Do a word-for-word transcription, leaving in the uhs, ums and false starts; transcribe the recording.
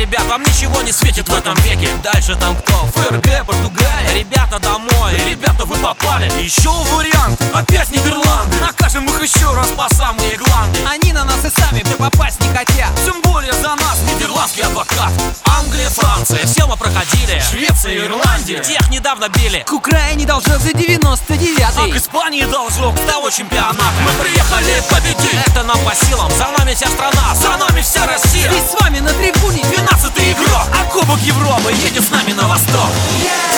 ребят, вам ничего не светит в этом веке. Дальше там кто? ФРГ, Португалия. Ребята, домой, ребята, вы попали. Еще вариант, опять Нидерланды. Накажем их еще раз по самые гланды. Они на нас и сами попасть не хотят. Тем более за нас нидерландский адвокат. Англия, Франция, все мы проходили. Швеция, Ирландия, тех недавно били. К Украине должок за девяносто А девятый. к Испании должок того чемпионата. Мы приехали победить, это нам по силам. За нами вся страна, за нами вся Россия. И с вами на трибуне Двенадцатый игрок, а Кубок Европы едет с нами на восток. yeah!